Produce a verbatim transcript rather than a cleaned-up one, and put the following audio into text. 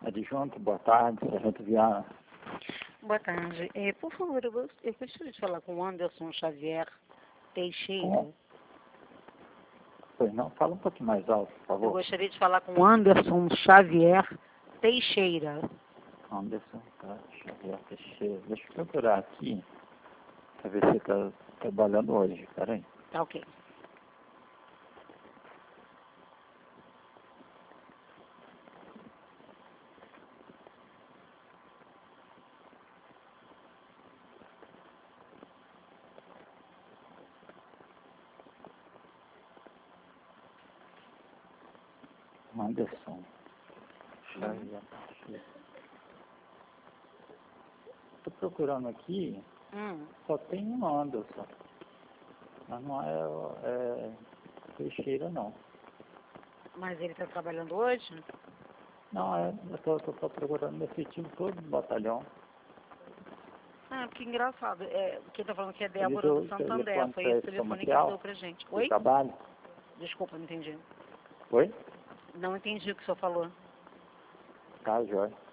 Adjunto, boa tarde, Sargento Viana. Boa tarde. É, por favor, eu, gost- eu gostaria de falar com o Anderson Xavier Teixeira. Com... Pois não, fala um pouquinho mais alto, por Eu favor. gostaria de falar com o Anderson Xavier Teixeira. Anderson tá, Xavier Teixeira. Deixa eu procurar aqui, para ver se ele está trabalhando hoje. Peraí. Tá ok. Anderson Xavier Teixeira. Estou procurando aqui, Hum. só tem um Anderson. Mas não é, é Teixeira, não. Mas ele está trabalhando hoje? Não, é, eu estou procurando nesse time todo do batalhão. Ah, que engraçado. É, quem está falando que é Ele Débora deu do o Santander. telefone Foi para esse esse telefone que ele comercial deu pra gente. do Oi? trabalho. Desculpa, não entendi. Oi? Não entendi o que o senhor falou. Tá, Jorge.